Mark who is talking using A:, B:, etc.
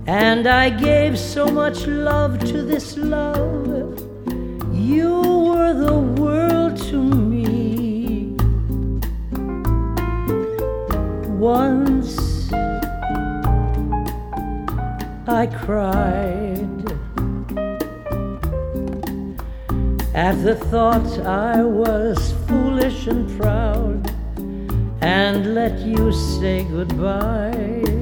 A: And I gave so much love to this love. You were the world to me. Once I cried at the thought I was foolish and proud and let you say goodbye.